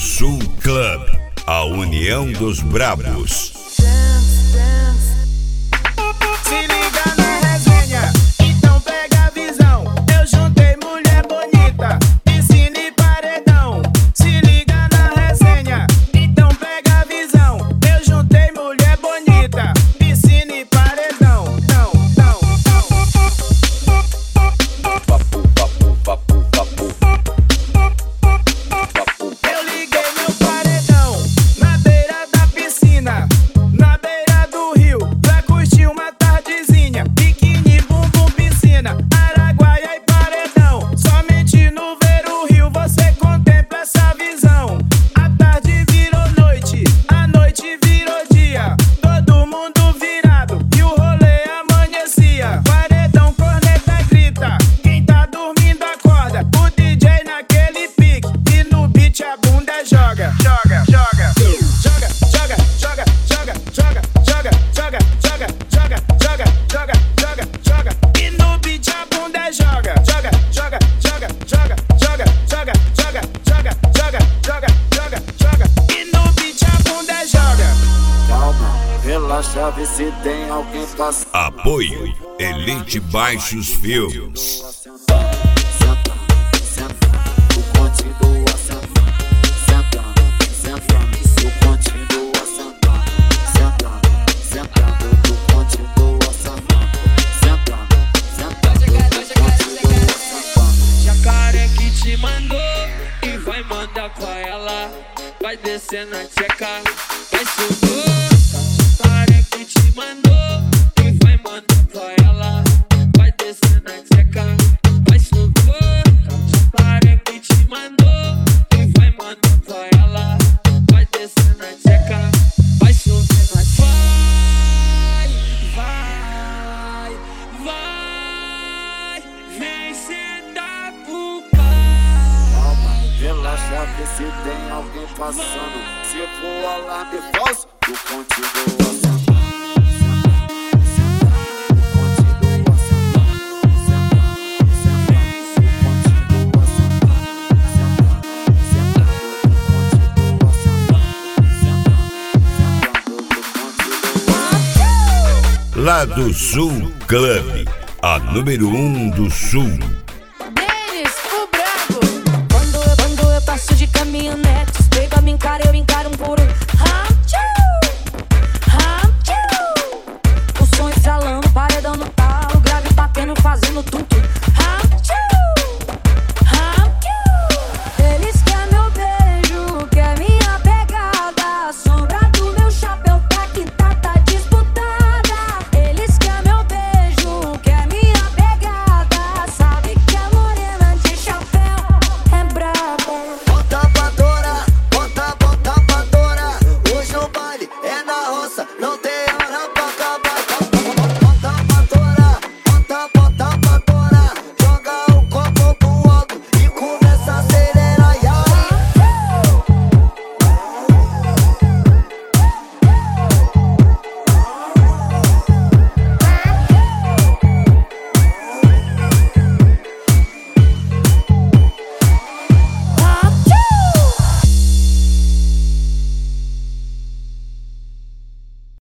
Sul Club, a união dos brabos. Se liga na resenha, então pega a visão. Eu juntei mulher bonita, piscina e paredão. Se liga na resenha, então pega a visão. Eu juntei mulher bonita, piscina e paredão. Eu liguei meu paredão na beira da piscina, na beira do rio, pra curtir uma tardezinha. Biquíni, bumbum, piscina, Araguaia e paredão. Somente no ver o rio você contempla essa visão. A tarde virou noite, a noite virou dia, todo mundo virado e o rolê amanhecia. Paredão, corneta, grita, quem tá dormindo acorda. O DJ naquele pique e no beat a bunda joga. Joga, joga, joga, joga, joga, joga, joga, joga, joga, joga, joga, joga, joga, joga, joga. E no beat a bunda joga. Joga, joga, joga, joga, joga, joga, joga, joga, joga, joga, joga, joga. E no beat a bunda joga. Calma, relaxa, vê se tem alguém passando. Apoio Elite Baixos Filmes. Senta, senta, tu continua sentando. Sentando, sentando, tu continua sentando. Sentando, sentando, tu continua sentando. Sentando, sentando, tu continua sentando. Jacaré que te mandou e vai mandar pra ela. Vai descer na tcheca, vai subir. Jacaré que te mandou e vai mandar pra ela. Vai descer na tcheca, vai subir. Jacaré que te mandou e vai mandar pra ela. Vai descer na tcheca, vai subir. Vai, vai, vai, vem sentar pro pai. Calma, relaxa, vê se tem alguém passando. Se for alarme falso, tu continua sentando. Lá do Sul Club, a número 1 do Sul.